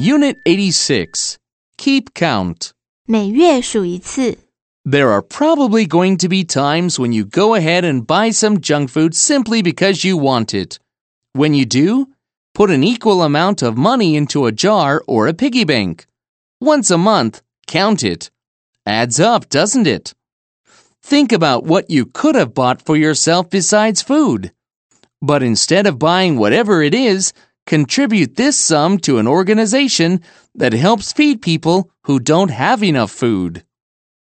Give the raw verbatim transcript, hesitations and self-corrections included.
Unit eighty-six. Keep count. 每月数一次。 There are probably going to be times when you go ahead and buy some junk food simply because you want it. When you do, put an equal amount of money into a jar or a piggy bank. Once a month, count it. Adds up, doesn't it? Think about what you could have bought for yourself besides food. But instead of buying whatever it is, contribute this sum to an organization that helps feed people who don't have enough food.